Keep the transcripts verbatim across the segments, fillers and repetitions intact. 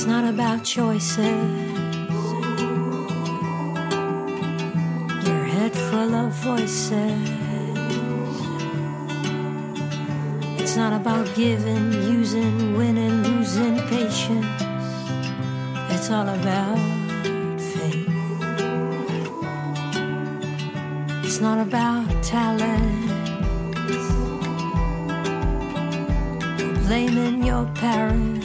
It's not about choices. Your head full of voices. It's not about giving, using, winning, losing patience. It's all about faith. It's not about talent. Blaming your parents.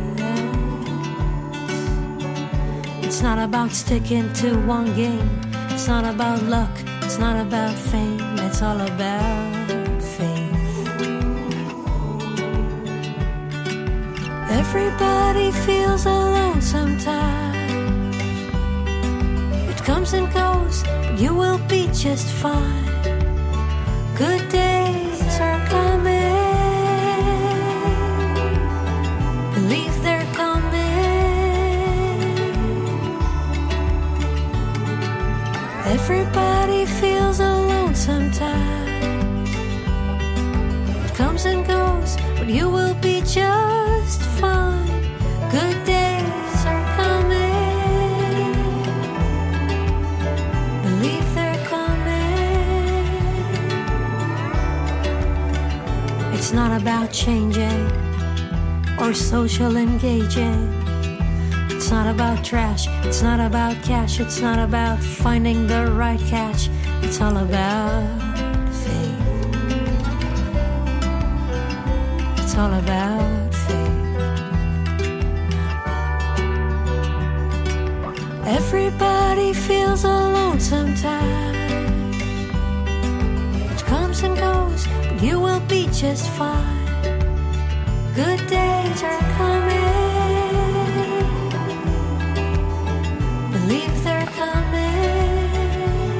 It's not about sticking to one game. It's not about luck. It's not about fame. It's all about faith. Everybody feels alone sometimes. It comes and goes, but you will be just fine. Good days are coming. Believe they're coming. Everybody feels alone sometimes. It comes and goes, but you will be just fine. Good days are coming. Believe they're coming. It's not about changing or social engaging. It's not about trash, it's not about cash, it's not about finding the right catch. It's all about faith. It's all about faith. Everybody feels alone sometimes. It comes and goes, but you will be just fine. Good days are coming. Believe they're coming.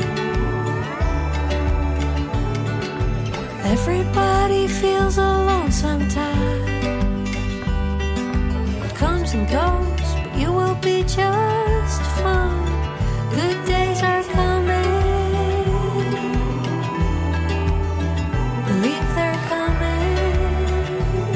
Everybody feels alone sometimes. It comes and goes, but you will be just fine. Good days are coming. Believe they're coming.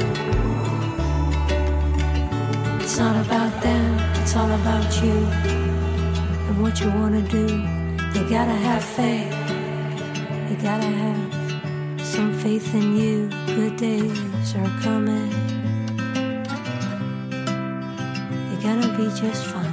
It's not about them, it's all about you and what you want to do. You gotta have faith. You gotta have some faith in you. Good days are coming. You're gonna be just fine.